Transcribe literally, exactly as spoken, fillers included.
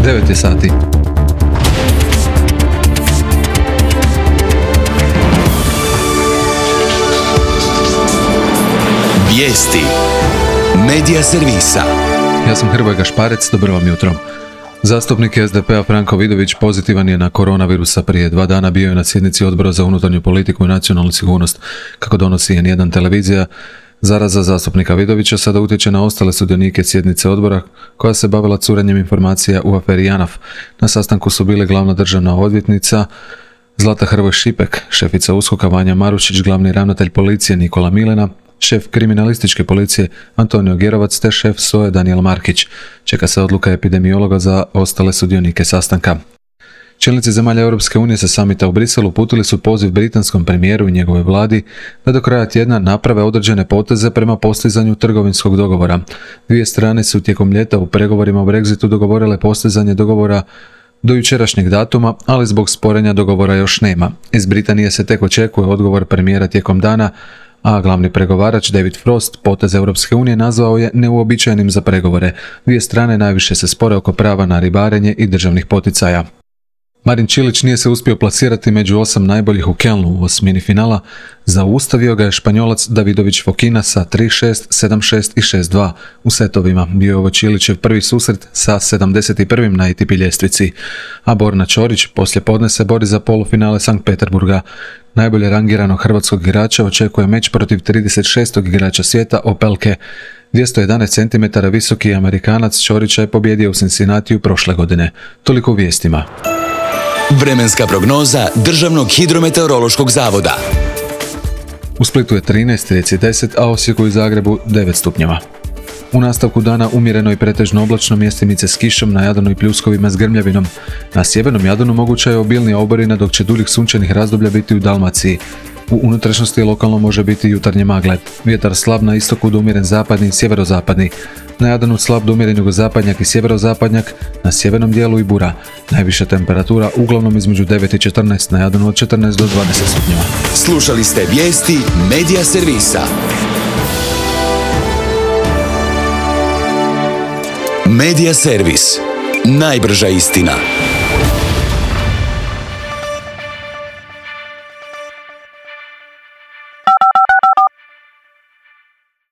devet je sati. Vijesti Medija servisa. Ja sam Hrvoje Gašparec, dobro vam jutro. Zastupnik S D P-a Franko Vidović pozitivan je na koronavirusa. Prije dva dana bio je na sjednici Odbora za unutarnju politiku i nacionalnu sigurnost. Kako donosi N jedan televizija, zaraza zastupnika Vidovića sada utječe na ostale sudionike sjednice odbora koja se bavila curenjem informacija u aferi JANAF. Na sastanku su bile glavna državna odvjetnica Zlata Hrvoj Šipek, šefica USKOK-a Vanja Marušić, glavni ravnatelj policije Nikola Milena, šef kriminalističke policije Antonio Gerovac te šef S O E Danijel Markić. Čeka se odluka epidemiologa za ostale sudionike sastanka. Čelnici zemalja Europske unije sa samita u Briselu uputili su poziv britanskom premijeru i njegove vladi da do kraja tjedna naprave određene poteze prema postizanju trgovinskog dogovora. Dvije strane su tijekom ljeta u pregovorima o Brexitu dogovorile postizanje dogovora do jučerašnjeg datuma, ali zbog sporenja dogovora još nema. Iz Britanije se tek očekuje odgovor premijera tijekom dana, a glavni pregovarač David Frost potez Europske unije nazvao je neuobičajenim za pregovore. Dvije strane najviše se spore oko prava na ribarenje i državnih poticaja. Marin Čilić nije se uspio plasirati među osam najboljih u Kelnu u osmini finala. Zaustavio ga je Španjolac Davidović Fokina sa tri šest, sedam šest i šest dva. U setovima bio je ovo Čilićev prvi susret sa sedamdeset prvi na A T P ljestvici. A Borna Ćorić poslije podne se bori za polufinale Sankt Peterburga. Najbolje rangiranog hrvatskog igrača očekuje meč protiv trideset šestog igrača svijeta Opelke. dvjesto jedanaest centimetara visoki Amerikanac Ćorića je pobjedio u Cincinnatiju prošle godine. Toliko u vijestima. Vremenska prognoza Državnog hidrometeorološkog zavoda. U Splitu je trinaest, Rijeci deset, a Osijeku i Zagrebu devet stupnjeva. U nastavku dana umjereno i pretežno oblačno, mjestimice s kišom, na Jadranu i pljuskovima s grmljavinom. Na sjevernom Jadranu moguća je obilnija oborina, dok će duljih sunčanih razdoblja biti u Dalmaciji. U unutrašnjosti lokalno može biti jutarnje magle. Vjetar slab na istoku do umjeren zapadni i sjeverozapadni. Na Jadranu slab do umjeren jugozapadnjak i sjeverozapadnjak, na sjevernom dijelu i bura. Najviša temperatura uglavnom između devet i četrnaest, na Jadranu od četrnaest do dvadeset stupnjeva. Slušali ste vijesti Medija servisa. Medija servis. Najbrža istina.